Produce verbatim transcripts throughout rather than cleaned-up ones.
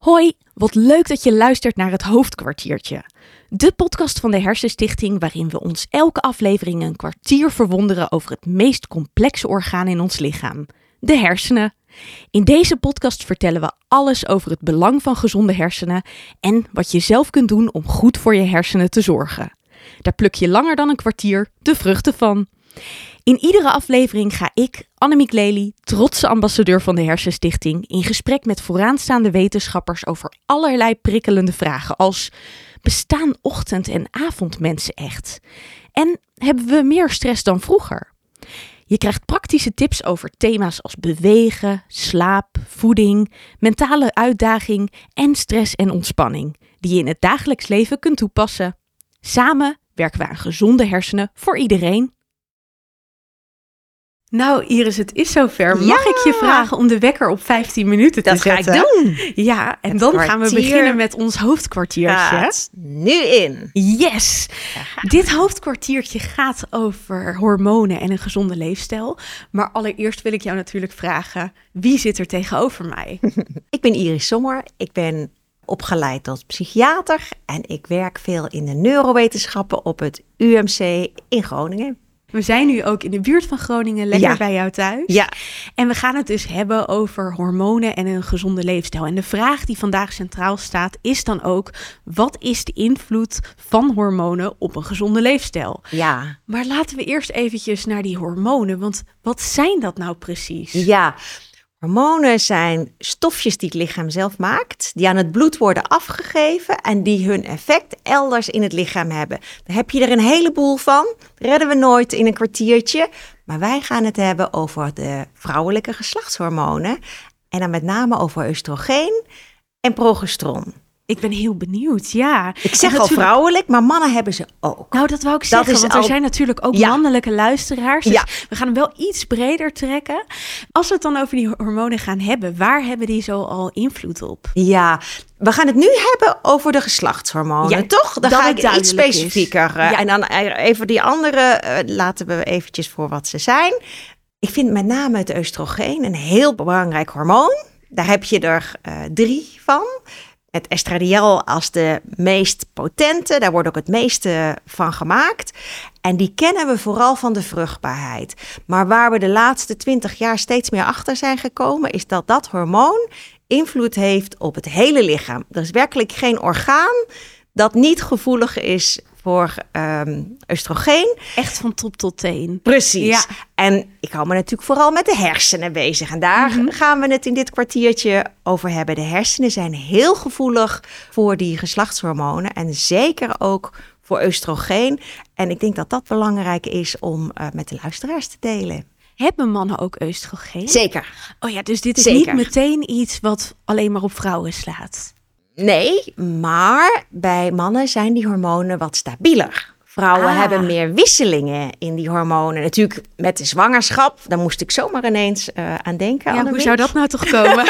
Hoi, wat leuk dat je luistert naar het Hoofdkwartiertje. De podcast van de Hersenstichting waarin we ons elke aflevering een kwartier verwonderen over het meest complexe orgaan in ons lichaam, de hersenen. In deze podcast vertellen we alles over het belang van gezonde hersenen en wat je zelf kunt doen om goed voor je hersenen te zorgen. Daar pluk je langer dan een kwartier de vruchten van. In iedere aflevering ga ik, Annemiek Lely, trotse ambassadeur van de Hersenstichting, in gesprek met vooraanstaande wetenschappers over allerlei prikkelende vragen als: bestaan ochtend- en avondmensen echt? En hebben we meer stress dan vroeger? Je krijgt praktische tips over thema's als bewegen, slaap, voeding, mentale uitdaging en stress en ontspanning, die je in het dagelijks leven kunt toepassen. Samen werken we aan gezonde hersenen voor iedereen. Nou Iris, het is zover. Mag Ja. ik je vragen om de wekker op vijftien minuten te Dat ga zetten? ik doen. Ja, en Het dan gaan we kwartier beginnen met ons hoofdkwartiertje. Gaat nu in. Yes! Dit hoofdkwartiertje gaat over hormonen en een gezonde leefstijl. Maar allereerst wil ik jou natuurlijk vragen, wie zit er tegenover mij? Ik ben Iris Sommer. Ik ben opgeleid tot psychiater en ik werk veel in de neurowetenschappen op het U M C in Groningen. We zijn nu ook in de buurt van Groningen, lekker Ja. bij jou thuis. Ja. En we gaan het dus hebben over hormonen en een gezonde leefstijl. En de vraag die vandaag centraal staat is dan ook: wat is de invloed van hormonen op een gezonde leefstijl? Ja. Maar laten we eerst eventjes naar die hormonen, want wat zijn dat nou precies? Ja. Hormonen zijn stofjes die het lichaam zelf maakt, die aan het bloed worden afgegeven en die hun effect elders in het lichaam hebben. Daar heb je er een heleboel van. Dat redden we nooit in een kwartiertje. Maar wij gaan het hebben over de vrouwelijke geslachtshormonen en dan met name over oestrogeen en progesteron. Ik ben heel benieuwd, ja. Ik zeg En al natuurlijk- vrouwelijk, maar mannen hebben ze ook. Nou, dat wou ik Dat zeggen, is want al- er zijn natuurlijk ook Ja. mannelijke luisteraars. Dus Ja. we gaan hem wel iets breder trekken. Als we het dan over die hormonen gaan hebben, waar hebben die zo al invloed op? Ja, we gaan het nu hebben over de geslachtshormonen, Ja, toch? Dan dat ga het ik iets duidelijk is. specifieker. uh, Ja. En dan even die andere uh, laten we eventjes voor wat ze zijn. Ik vind met name het oestrogeen een heel belangrijk hormoon. Daar heb je er uh, drie van. Het estradiol als de meest potente, daar wordt ook het meeste van gemaakt. En die kennen we vooral van de vruchtbaarheid. Maar waar we de laatste twintig jaar steeds meer achter zijn gekomen, is dat dat hormoon invloed heeft op het hele lichaam. Er is werkelijk geen orgaan dat niet gevoelig is voor um, oestrogeen. Echt van top tot teen. Precies. Ja. En ik hou me natuurlijk vooral met de hersenen bezig. En daar Mhm. gaan we het in dit kwartiertje over hebben. De hersenen zijn heel gevoelig voor die geslachtshormonen. En zeker ook voor oestrogeen. En ik denk dat dat belangrijk is om uh, met de luisteraars te delen. Hebben mannen ook oestrogeen? Zeker. Oh ja, dus dit is Zeker. niet meteen iets wat alleen maar op vrouwen slaat. Nee, maar bij mannen zijn die hormonen wat stabieler. Vrouwen Ah. hebben meer wisselingen in die hormonen. Natuurlijk met de zwangerschap, daar moest ik zomaar ineens uh, aan denken. Ja, hoe Annemiek. zou dat nou toch komen?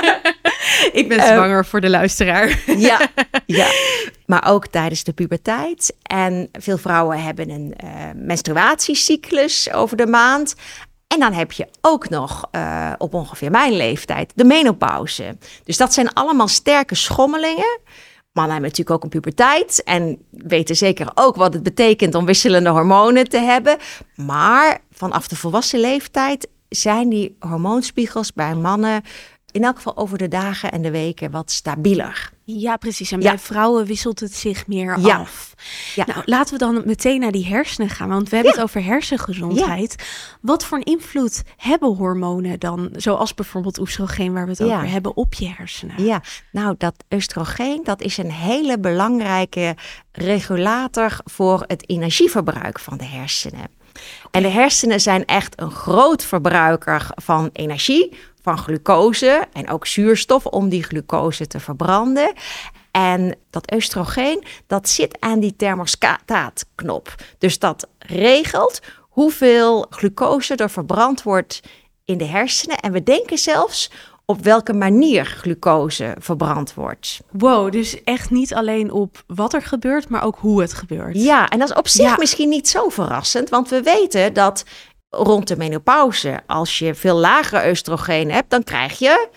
Ik ben Uh, zwanger voor de luisteraar. Ja, ja, maar ook tijdens de puberteit. En veel vrouwen hebben een uh, menstruatiecyclus over de maand. En dan heb je ook nog uh, op ongeveer mijn leeftijd de menopauze. Dus dat zijn allemaal sterke schommelingen. Mannen hebben natuurlijk ook een puberteit en weten zeker ook wat het betekent om wisselende hormonen te hebben. Maar vanaf de volwassen leeftijd zijn die hormoonspiegels bij mannen in elk geval over de dagen en de weken wat stabieler. Ja, precies. En Ja. bij vrouwen wisselt het zich meer Ja. af. Ja. Nou, laten we dan meteen naar die hersenen gaan. Want we hebben Ja. het over hersengezondheid. Wat voor een invloed hebben hormonen dan? Zoals bijvoorbeeld oestrogeen, waar we het Ja. over hebben, op je hersenen. Ja, nou dat oestrogeen, dat is een hele belangrijke regulator voor het energieverbruik van de hersenen. En de hersenen zijn echt een groot verbruiker van energie, van glucose en ook zuurstof om die glucose te verbranden. En dat oestrogeen, dat zit aan die thermostaatknop. Dus dat regelt hoeveel glucose er verbrand wordt in de hersenen. En we denken zelfs op welke manier glucose verbrand wordt. Wow, dus echt niet alleen op wat er gebeurt, maar ook hoe het gebeurt. Ja, en dat is op zich Ja. misschien niet zo verrassend, want we weten dat rond de menopauze, als je veel lager oestrogeen hebt, dan krijg je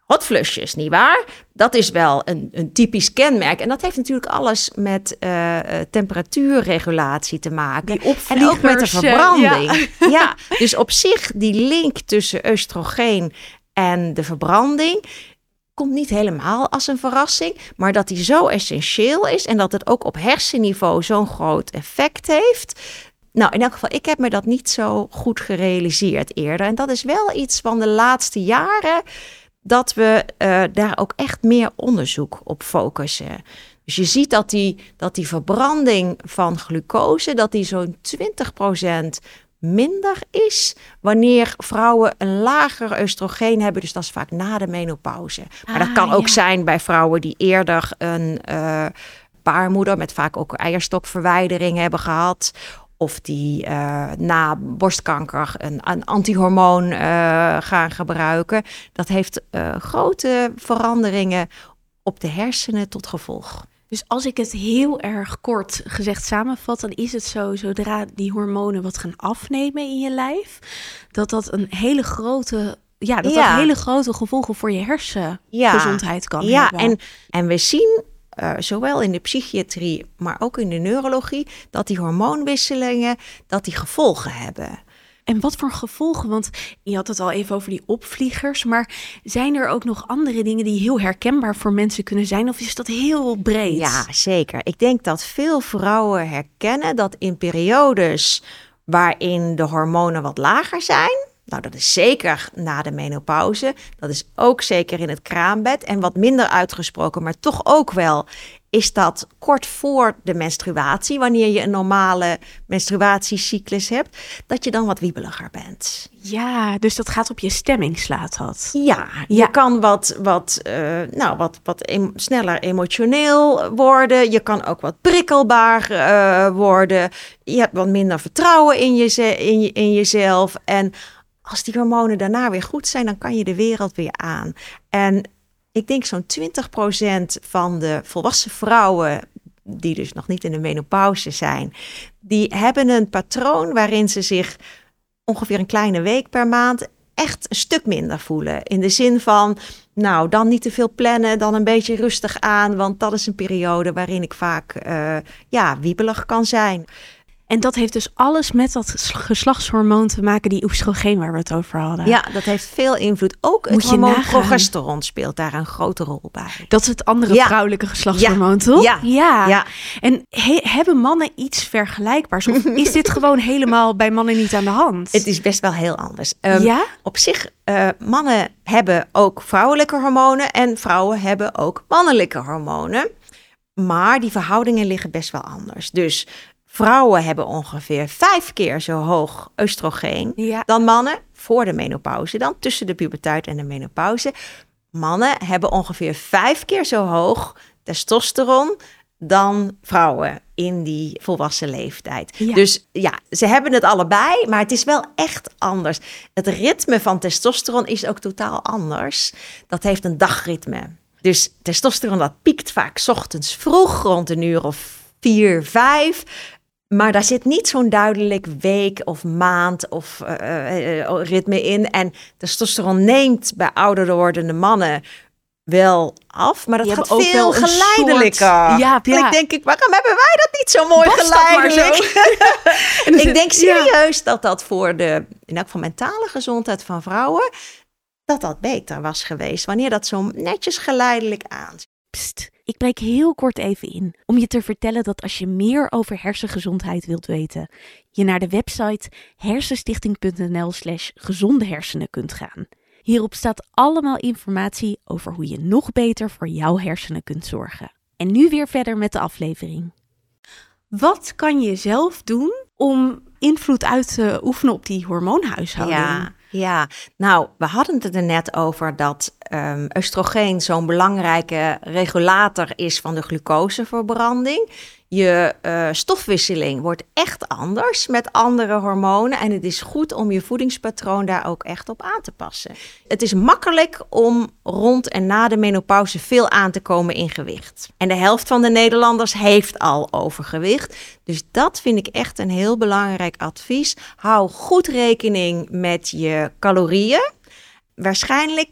hotflushes, nietwaar? Dat is wel een, een typisch kenmerk. En dat heeft natuurlijk alles met uh, temperatuurregulatie te maken. En ook met de verbranding. Uh, ja. ja, dus op zich die link tussen oestrogeen en de verbranding komt niet helemaal als een verrassing. Maar dat die zo essentieel is en dat het ook op hersenniveau zo'n groot effect heeft. Nou, in elk geval, ik heb me dat niet zo goed gerealiseerd eerder. En dat is wel iets van de laatste jaren, dat we uh, daar ook echt meer onderzoek op focussen. Dus je ziet dat die, dat die verbranding van glucose, dat die zo'n twintig procent minder is wanneer vrouwen een lager oestrogeen hebben. Dus dat is vaak na de menopauze. Maar ah, dat kan ook ja. zijn bij vrouwen die eerder een uh, baarmoeder met vaak ook eierstokverwijdering hebben gehad. Of die uh, na borstkanker een, een antihormoon uh, gaan gebruiken. Dat heeft uh, grote veranderingen op de hersenen tot gevolg. Dus als ik het heel erg kort gezegd samenvat, dan is het zo, zodra die hormonen wat gaan afnemen in je lijf, dat dat een hele grote, ja, dat ja. dat hele grote gevolgen voor je hersengezondheid ja. kan ja, hebben. En, en we zien Uh, zowel in de psychiatrie, maar ook in de neurologie, dat die hormoonwisselingen, dat die gevolgen hebben. En wat voor gevolgen? Want je had het al even over die opvliegers, maar zijn er ook nog andere dingen die heel herkenbaar voor mensen kunnen zijn? Of is dat heel breed? Ja, zeker. Ik denk dat veel vrouwen herkennen dat in periodes waarin de hormonen wat lager zijn, nou, dat is zeker na de menopauze. Dat is ook zeker in het kraambed. En wat minder uitgesproken, maar toch ook wel, is dat kort voor de menstruatie, wanneer je een normale menstruatiecyclus hebt, dat je dan wat wiebeliger bent. Ja, dus dat gaat op je stemming, slaat dat. Ja, je ja. kan wat, wat, uh, nou, wat, wat em- sneller emotioneel worden. Je kan ook wat prikkelbaar uh, worden. Je hebt wat minder vertrouwen in, je, in, je, in jezelf. En als die hormonen daarna weer goed zijn, dan kan je de wereld weer aan. En ik denk zo'n twintig procent van de volwassen vrouwen, die dus nog niet in de menopauze zijn, die hebben een patroon waarin ze zich ongeveer een kleine week per maand echt een stuk minder voelen. In de zin van, nou, dan niet te veel plannen, dan een beetje rustig aan, want dat is een periode waarin ik vaak uh, ja, wiebelig kan zijn. En dat heeft dus alles met dat geslachtshormoon te maken, die oestrogeen waar we het over hadden. Ja, dat heeft veel invloed. Ook het hormoon progesteron speelt daar een grote rol bij. Dat is het andere ja. vrouwelijke geslachtshormoon, ja. toch? Ja. ja. ja. En he- hebben mannen iets vergelijkbaars? Of is dit gewoon helemaal bij mannen niet aan de hand? Het is best wel heel anders. Um, ja? Op zich, uh, mannen hebben ook vrouwelijke hormonen en vrouwen hebben ook mannelijke hormonen. Maar die verhoudingen liggen best wel anders. Dus vrouwen hebben ongeveer vijf keer zo hoog oestrogeen ja. dan mannen voor de menopauze. Dan tussen de puberteit en de menopauze. Mannen hebben ongeveer vijf keer zo hoog testosteron dan vrouwen in die volwassen leeftijd. Ja. Dus ja, ze hebben het allebei, maar het is wel echt anders. Het ritme van testosteron is ook totaal anders. Dat heeft een dagritme. Dus testosteron dat piekt vaak 's ochtends vroeg, rond een uur of vier, vijf. Maar daar zit niet zo'n duidelijk week of maand of uh, uh, ritme in. En testosteron neemt bij ouder wordende mannen wel af, maar dat Die gaat veel wel geleidelijker. Soort... Ja, ja. Ik denk ik, waarom hebben wij dat niet zo mooi Was geleidelijk? Zo. Ik denk serieus ja. dat dat voor de, in elk geval mentale gezondheid van vrouwen, dat dat beter was geweest. Wanneer dat zo netjes geleidelijk aan. Pst, ik breek heel kort even in om je te vertellen dat als je meer over hersengezondheid wilt weten, je naar de website hersenstichting.nl slash gezonde hersenen kunt gaan. Hierop staat allemaal informatie over hoe je nog beter voor jouw hersenen kunt zorgen. En nu weer verder met de aflevering. Wat kan je zelf doen om invloed uit te oefenen op die hormoonhuishouding? Ja, ja. Nou, we hadden het er net over dat um, oestrogeen zo'n belangrijke regulator is van de glucoseverbranding. Je uh, stofwisseling wordt echt anders met andere hormonen. En het is goed om je voedingspatroon daar ook echt op aan te passen. Het is makkelijk om rond en na de menopauze veel aan te komen in gewicht. En de helft van de Nederlanders heeft al overgewicht. Dus dat vind ik echt een heel belangrijk advies. Hou goed rekening met je calorieën. Waarschijnlijk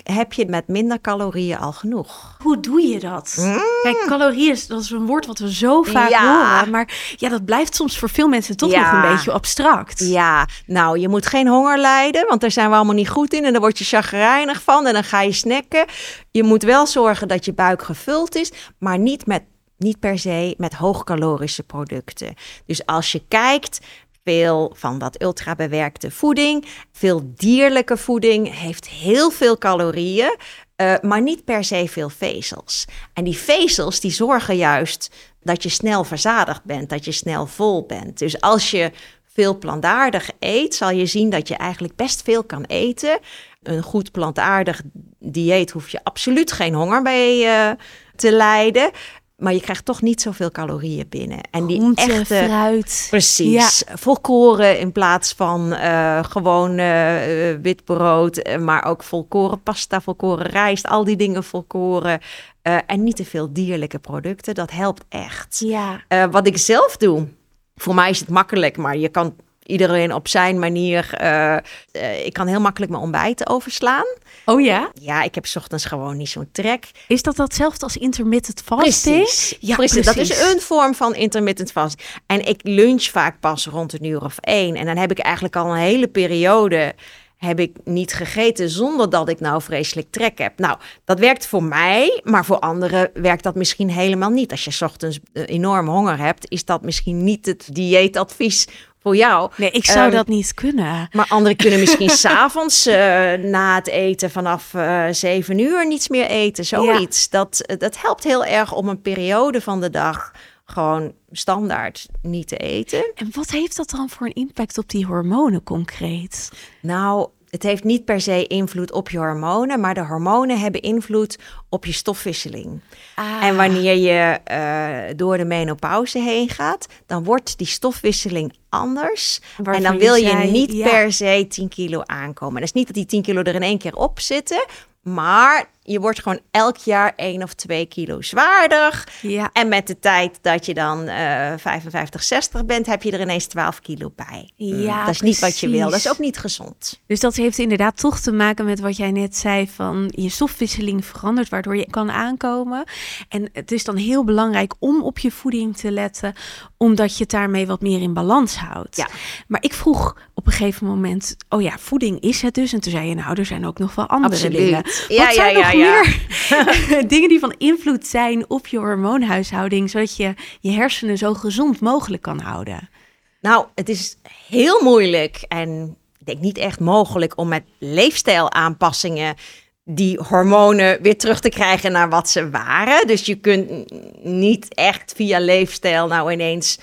heb je met minder calorieën al genoeg. Hoe doe je dat? Mm. Kijk, calorieën, dat is een woord wat we zo vaak Ja. horen. Maar ja, dat blijft soms voor veel mensen toch Ja. nog een beetje abstract. Ja, nou, je moet geen honger lijden, want daar zijn we allemaal niet goed in. En dan word je chagrijnig van en dan ga je snacken. Je moet wel zorgen dat je buik gevuld is, maar niet, met, niet per se met hoogcalorische producten. Dus als je kijkt, veel van dat ultrabewerkte voeding, veel dierlijke voeding heeft heel veel calorieën, uh, maar niet per se veel vezels. En die vezels die zorgen juist dat je snel verzadigd bent, dat je snel vol bent. Dus als je veel plantaardig eet, zal je zien dat je eigenlijk best veel kan eten. Een goed plantaardig dieet hoef je absoluut geen honger bij uh, te lijden. Maar je krijgt toch niet zoveel calorieën binnen. En die Groente, echte fruit. Precies. Ja. Volkoren in plaats van uh, gewoon uh, wit brood. Maar ook volkoren pasta, volkoren rijst. Al die dingen volkoren. Uh, en niet te veel dierlijke producten. Dat helpt echt. Ja. Uh, wat ik zelf doe. Voor mij is het makkelijk. Maar je kan iedereen op zijn manier. Uh, uh, ik kan heel makkelijk mijn ontbijt overslaan. Oh ja? Ja, ik heb 's ochtends gewoon niet zo'n trek. Is dat datzelfde als intermittent fasting? Precies. Ja, precies. Dat is een vorm van intermittent fast. En ik lunch vaak pas rond een uur of één. En dan heb ik eigenlijk al een hele periode heb ik niet gegeten zonder dat ik nou vreselijk trek heb. Nou, dat werkt voor mij, maar voor anderen werkt dat misschien helemaal niet. Als je 's ochtends enorm honger hebt, is dat misschien niet het dieetadvies voor jou. Nee, ik zou um, dat niet kunnen. Maar anderen kunnen misschien 's avonds uh, na het eten vanaf uh, zeven uur niets meer eten. Zoiets. Ja. Dat, dat helpt heel erg om een periode van de dag gewoon standaard niet te eten. En wat heeft dat dan voor een impact op die hormonen concreet? Nou, het heeft niet per se invloed op je hormonen, maar de hormonen hebben invloed op je stofwisseling. Ah. En wanneer je uh, door de menopauze heen gaat, dan wordt die stofwisseling anders. Waarvan en dan wil je, zei, je niet ja. per se tien kilo aankomen. Dat is niet dat die tien kilo er in één keer op zitten, maar je wordt gewoon elk jaar één of twee kilo zwaarder. Ja. En met de tijd dat je dan uh, vijfenvijftig, zestig bent, heb je er ineens twaalf kilo bij. Ja, dat is precies. niet wat je wil. Dat is ook niet gezond. Dus dat heeft inderdaad toch te maken met wat jij net zei van je stofwisseling verandert, waardoor je kan aankomen. En het is dan heel belangrijk om op je voeding te letten, omdat je het daarmee wat meer in balans houdt. Ja. Maar ik vroeg op een gegeven moment, oh ja, voeding is het dus. En toen zei je, nou, er zijn ook nog wel andere Absoluut. dingen. Ja, wat zijn ja, nog ja, ja. meer dingen die van invloed zijn op je hormoonhuishouding, zodat je je hersenen zo gezond mogelijk kan houden? Nou, het is heel moeilijk en ik denk niet echt mogelijk om met leefstijlaanpassingen die hormonen weer terug te krijgen naar wat ze waren. Dus je kunt niet echt via leefstijl nou ineens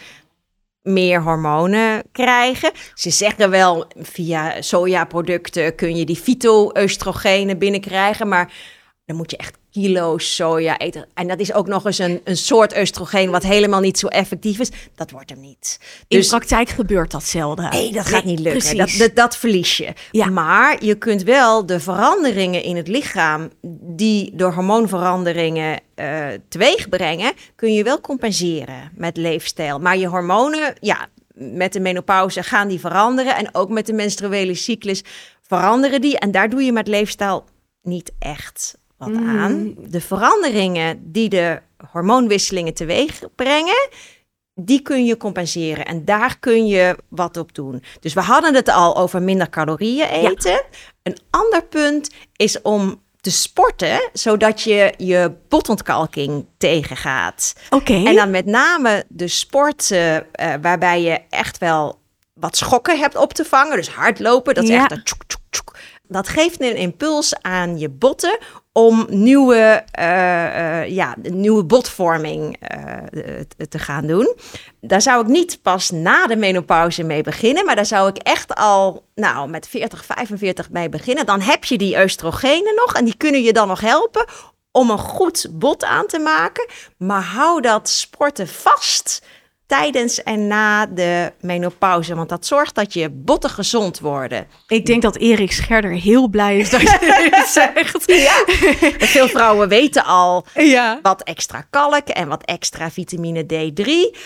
meer hormonen krijgen. Ze zeggen wel, via sojaproducten kun je die fyto-oestrogenen binnenkrijgen, maar dan moet je echt kilo's soja eten. En dat is ook nog eens een, een soort oestrogeen wat helemaal niet zo effectief is. Dat wordt hem niet. In Dus, praktijk gebeurt dat zelden. Nee, dat gaat nee, niet lukken. Precies. Dat, dat, dat verlies je. Ja. Maar je kunt wel de veranderingen in het lichaam die door hormoonveranderingen uh, teweeg brengen, kun je wel compenseren met leefstijl. Maar je hormonen, ja, met de menopauze gaan die veranderen. En ook met de menstruele cyclus veranderen die. En daar doe je met leefstijl niet echt wat mm. aan. De veranderingen die de hormoonwisselingen teweeg brengen, die kun je compenseren. En daar kun je wat op doen. Dus we hadden het al over minder calorieën eten. Ja. Een ander punt is om te sporten, zodat je je botontkalking tegengaat. Okay. En dan met name de sporten uh, waarbij je echt wel wat schokken hebt op te vangen. Dus hardlopen, dat is ja. echt een tjoek, tjoek, tjoek. Dat geeft een impuls aan je botten om nieuwe, uh, uh, ja, nieuwe botvorming uh, te gaan doen. Daar zou ik niet pas na de menopauze mee beginnen, maar daar zou ik echt al nou, met veertig, vijfenveertig mee beginnen. Dan heb je die oestrogenen nog en die kunnen je dan nog helpen om een goed bot aan te maken. Maar hou dat sporten vast tijdens en na de menopauze, want dat zorgt dat je botten gezond worden. Ik denk dat Erik Scherder heel blij is dat je dit zegt. Ja. Veel vrouwen weten al ja. wat extra kalk en wat extra vitamine D drie.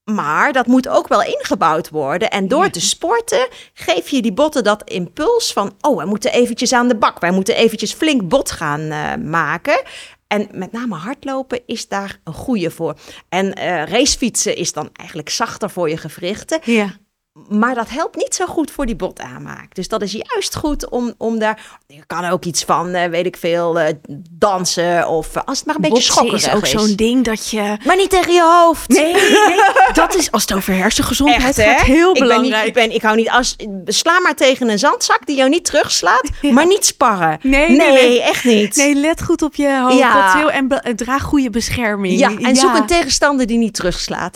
Maar dat moet ook wel ingebouwd worden. En door te sporten geef je die botten dat impuls van... oh, wij moeten eventjes aan de bak. Wij moeten eventjes flink bot gaan uh, maken. En met name hardlopen is daar een goede voor. En uh, racefietsen is dan eigenlijk zachter voor je gewrichten. Ja. Maar dat helpt niet zo goed voor die botaanmaak. Dus dat is juist goed om, om daar... Je kan ook iets van, uh, weet ik veel, uh, dansen of uh, als het maar een beetje schokkerig is. Is ook zo'n ding dat je... Maar niet tegen je hoofd. Nee, nee, dat is als het over hersengezondheid Echt, gaat heel ik belangrijk. Ben niet, ik, ben, ik hou niet... Als, sla maar tegen een zandzak die jou niet terugslaat, ja. maar niet sparren. Nee, nee, nee, nee, echt niet. Nee, let goed op je hoofd ja. heel, en, be- en draag goede bescherming. Ja, en ja. zoek een tegenstander die niet terugslaat.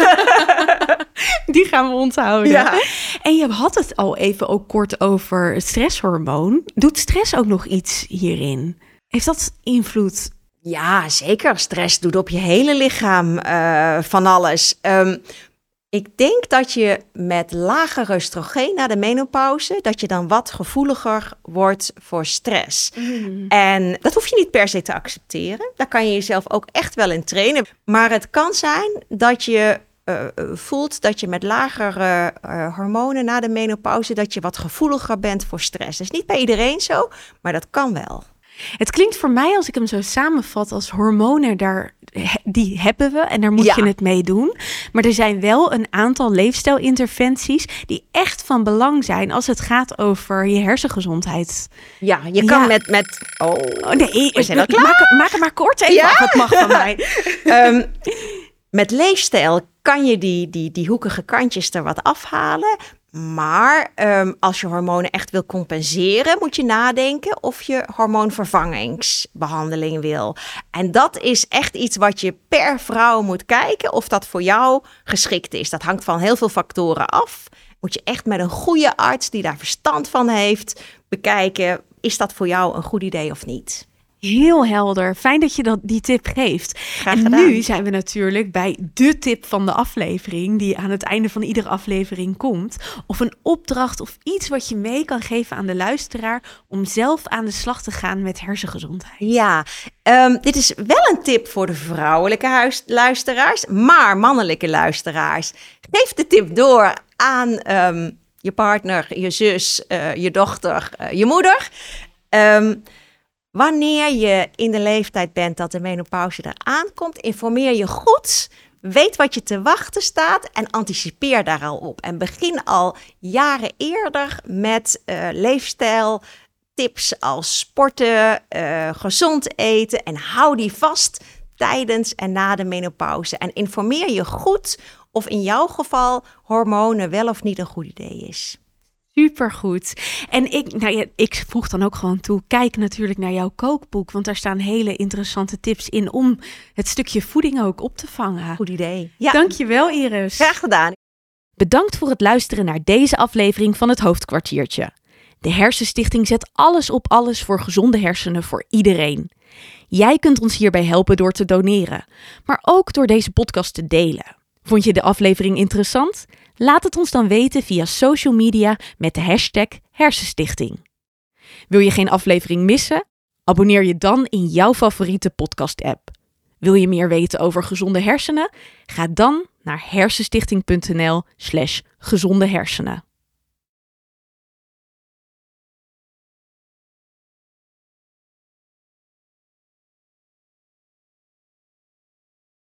Die gaan we onthouden. Ja. En je had het al even ook kort over het stresshormoon. Doet stress ook nog iets hierin? Heeft dat invloed? Ja, zeker. Stress doet op je hele lichaam uh, van alles. Um, ik denk dat je met lager oestrogeen na de menopauze... dat je dan wat gevoeliger wordt voor stress. Mm. En dat hoef je niet per se te accepteren. Daar kan je jezelf ook echt wel in trainen. Maar het kan zijn dat je... Uh, voelt dat je met lagere uh, hormonen na de menopauze... dat je wat gevoeliger bent voor stress. Dat is niet bij iedereen zo, maar dat kan wel. Het klinkt voor mij, als ik hem zo samenvat, als hormonen, daar, die hebben we en daar moet ja. je het mee doen. Maar er zijn wel een aantal leefstijlinterventies die echt van belang zijn als het gaat over je hersengezondheid. Ja, je kan ja. met... met oh, oh nee, we zijn al klaar. Maak, maak het maar kort even ja? af, het mag van mij. um, met leefstijl kan je die, die, die hoekige kantjes er wat afhalen. Maar um, als je hormonen echt wil compenseren, moet je nadenken of je hormoonvervangingsbehandeling wil. En dat is echt iets wat je per vrouw moet kijken of dat voor jou geschikt is. Dat hangt van heel veel factoren af. Moet je echt met een goede arts die daar verstand van heeft bekijken, is dat voor jou een goed idee of niet? Heel helder. Fijn dat je dat, die tip geeft. Graag en gedaan. Nu zijn we natuurlijk bij de tip van de aflevering... die aan het einde van iedere aflevering komt. Of een opdracht of iets wat je mee kan geven aan de luisteraar... om zelf aan de slag te gaan met hersengezondheid. Ja, um, dit is wel een tip voor de vrouwelijke huis- luisteraars... maar mannelijke luisteraars. Geef de tip door aan um, je partner, je zus, uh, je dochter, uh, je moeder... Um, Wanneer je in de leeftijd bent dat de menopauze eraan komt, informeer je goed, weet wat je te wachten staat en anticipeer daar al op. En begin al jaren eerder met uh, leefstijltips als sporten, uh, gezond eten en hou die vast tijdens en na de menopauze. En informeer je goed of in jouw geval hormonen wel of niet een goed idee is. Supergoed. En ik, nou ja, ik voeg dan ook gewoon toe, kijk natuurlijk naar jouw kookboek, want daar staan hele interessante tips in om het stukje voeding ook op te vangen. Goed idee. Ja. Dankjewel, Iris. Graag gedaan. Bedankt voor het luisteren naar deze aflevering van het Hoofdkwartiertje. De Hersenstichting zet alles op alles voor gezonde hersenen voor iedereen. Jij kunt ons hierbij helpen door te doneren, maar ook door deze podcast te delen. Vond je de aflevering interessant? Laat het ons dan weten via social media met de hashtag Hersenstichting. Wil je geen aflevering missen? Abonneer je dan in jouw favoriete podcast-app. Wil je meer weten over gezonde hersenen? Ga dan naar hersenstichting punt n l slash gezonde hersenen.